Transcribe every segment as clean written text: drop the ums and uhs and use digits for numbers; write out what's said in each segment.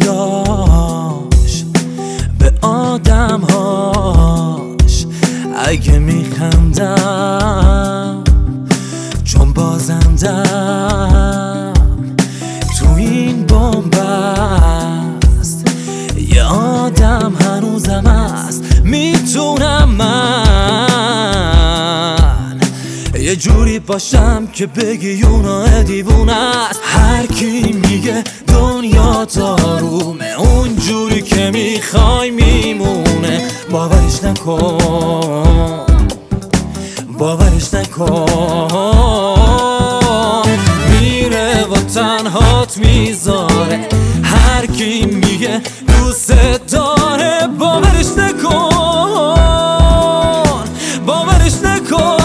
دریاش به آدمهاش اگه میخندم چون بازندم تو این بن‌بست یه آدم هنوزم هست. میتونم من یه جوری باشم که بگی اونا دیوونه است. هر کی میگه دنیا تارومه اون جوری که میخوای میمونه. باورش نکن باورش نکن میره و تنهات میذاره. هر کی میگه دوست داره باورش نکن باورش نکن.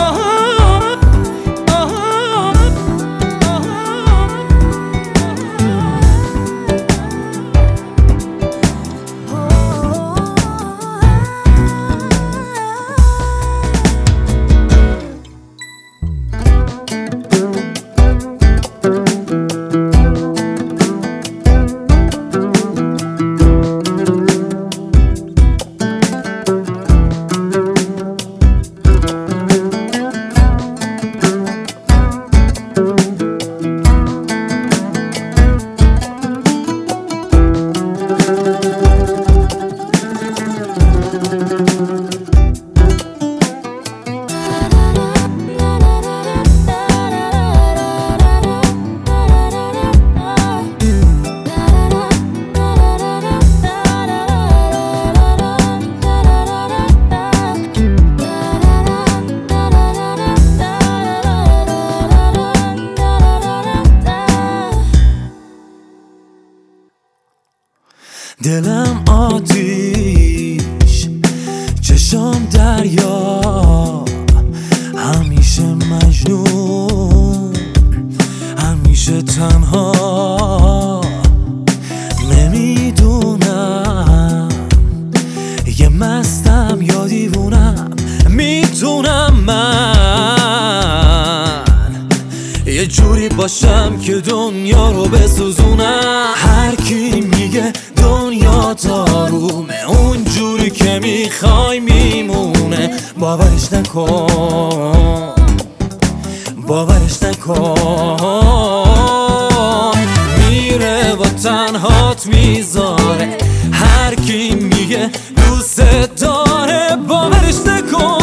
دلم آتیش چشام دریا همیشه مجنون همیشه تنها. نمیدونم یه مستم یا دیوونم. میتونم من یه جوری باشم که دنیا رو بسوزونم. هر کی میگه دنیا تارومه اون جوری که میخوای میمونه. باورش نکن باورش نکن میره و تنهات میذاره. هر کی میگه دوست داره باورش نکن